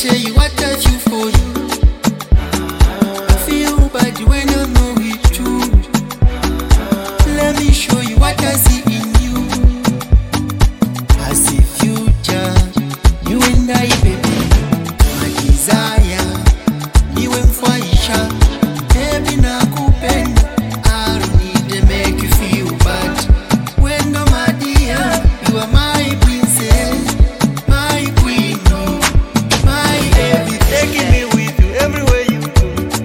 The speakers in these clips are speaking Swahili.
tell you what I feel for you. I feel bad when I know it's true. Let me show you what I see in you. I see future, you and I, baby. My desire, you and Faisha. Baby, nakupenda. I don't need to make you feel bad. When no, my dear, you are my princess, my queen, my everything. Taking me with you everywhere you go.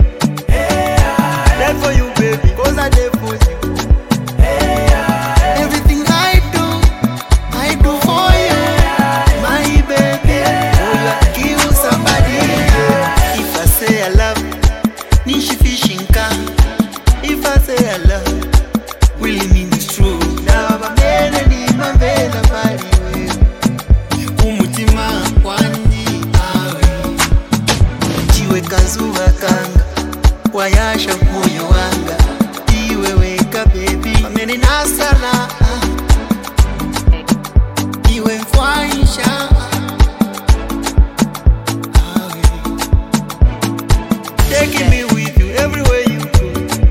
That for you, baby, 'cause I did for you. Everything I do for you, my baby. Oh, you kill somebody. If I say I love, nishi fishing car. If I say I love, really mean it's true. Now I'm ready, my baby, body. Umutima kwandi awe jiwe kazuba kanga wayasha moyo wanga iwe weka baby ameni nasana iwe Faisha. Taking me with you everywhere you go.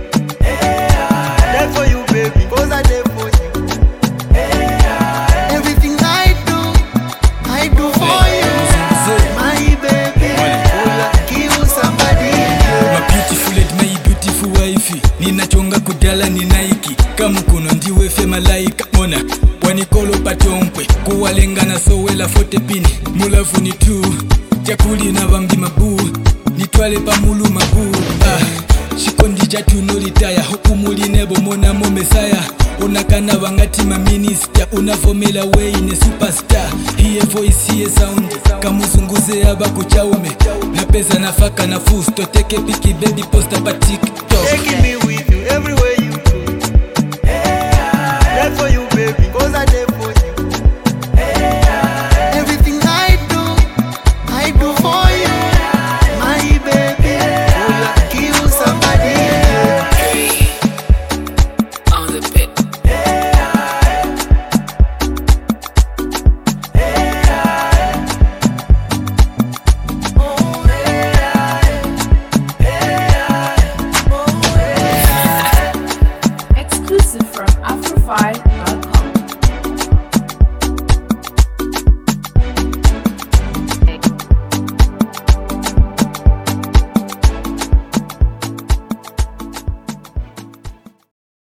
That for you, baby, 'cause I did for you. Everything I do for you, my baby. Kill somebody. My beautiful lady, my beautiful wife. Ninachonga kudala ni Nike. Kama kuno ndiwe fe malaika. Mona wanikolo patompwe kuwalengana sowela fote pini. Mulavu ni tu jakuli na bambi mabu. Nitwale pa mulu mabu. Shikondi jatu nolitaya hukumuli nebo mona mo mesaya. Unakana wangati ma minister. Unavomela way ne superstar. Hiye voice hiye sound. Kamuzunguze aba kuchaume. Na pesa nafaka na fusto. Teke piki baby posta pa TikTok. Taking me